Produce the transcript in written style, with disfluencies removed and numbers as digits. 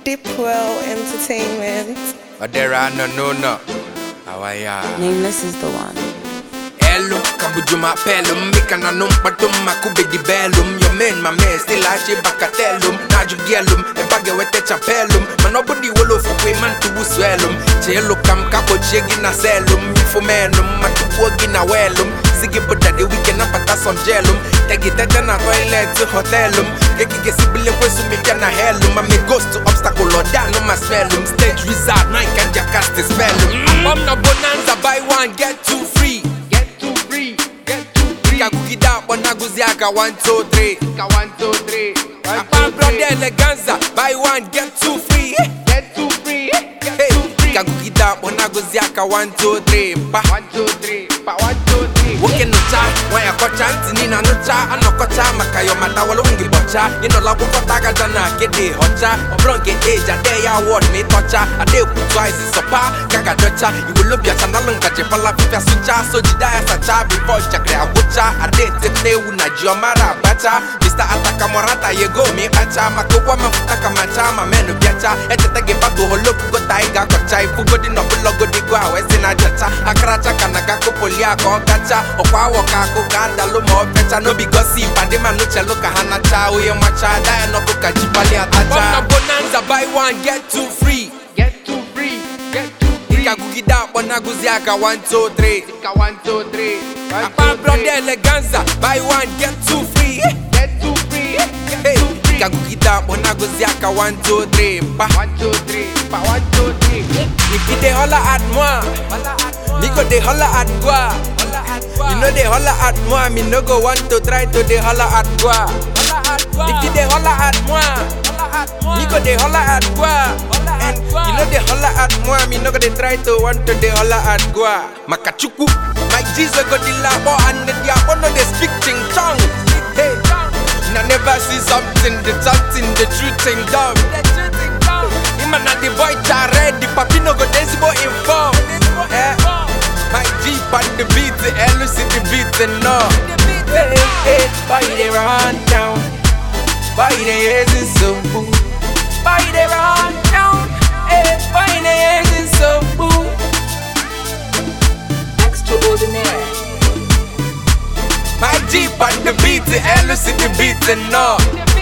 Dipwell Entertainment. Adera no. Awaya. Nameless is the one. Elum, kabujuma pelum, mikana num patum makube di bellum. Your man, my man, still ashe bakatelum. Naju gelum, e bage wete chapelum. Manobody wolo fukwe man tu uswelum. Chelo kam kapo chegi na selum. Mifumenum, matupo gina welum. Sigi buda de weekend apata some gelum. Tegi tete na toilet to hotelum. Keki kesi bile kwesu mipya na helum. Mame ghost to obstacle or down no ma smellum. Stage wizard, now you can just cast the spellum. I'm no bonanza, buy one, get two free. Kakukida Bonaguziaka 1, 2, 3. 1, 2, 3. Apam brother eleganza, buy one, get two free. Get two free. Hey, Kakukida Bonaguziaka 1, 2, 3. 1, 2, 3. 1, 2, 3. Woken no cha, waya kocha, ntina no cha, anokocha, makayo matawalo wingi bocha. Ino la wukotaga jana kede hocha. Oblonge age ade ya word me tocha. Ade kutwise sopa, kaka docha. You will love your channel ngache pala pipya sucha. So jidaya sacha before chakre abucha. Ade tete unajio mara bacha. Mr. Ataka morata yego me acha. Makokwa mafuta kamacha, mamenu biacha. Etete gebatu holo kugota iga kocha. Ifugo di nobulogo di gwa wesina jacha. Akracha kanaka kupolia ko kacha. Okwa waka kuganda lumo pecha. No bigosi pade manuche loka hanacha. Uye macha daya no kuka jipali atacha. Bomna bonanza buy one get two free. Get two free. Kakukida Bonaguziaka 1, 2, 3. 1, 2, 3. Apam brother eleganza, buy one get two free. Get two free. Hey, Kakukida Bonaguziaka 1, 2, 3. 1, 2, 3. 1, 2, 3. If you dey holla at moi, me go dey holla at gua. You know they holla at moi, me no go want to try to dey holla at gua. If you dey holla at moi, me go dey holla at gua. And you know they holla at moi, me no go dey try to want to dey holla at gua. Makachuku, my Jesus go the labo and the diabo no dey speak ting tongue. Hey, I never see something, the true thing done. Him and the boy Jared, the papi no go desibo info. My Jeep on the beat, the LC the beat and no. Hey, boy they run down, boy they is so boo. Boy they run down, hey, boy they is so boo. Extraordinaire. My Jeep on the beat, the LC the beat and no.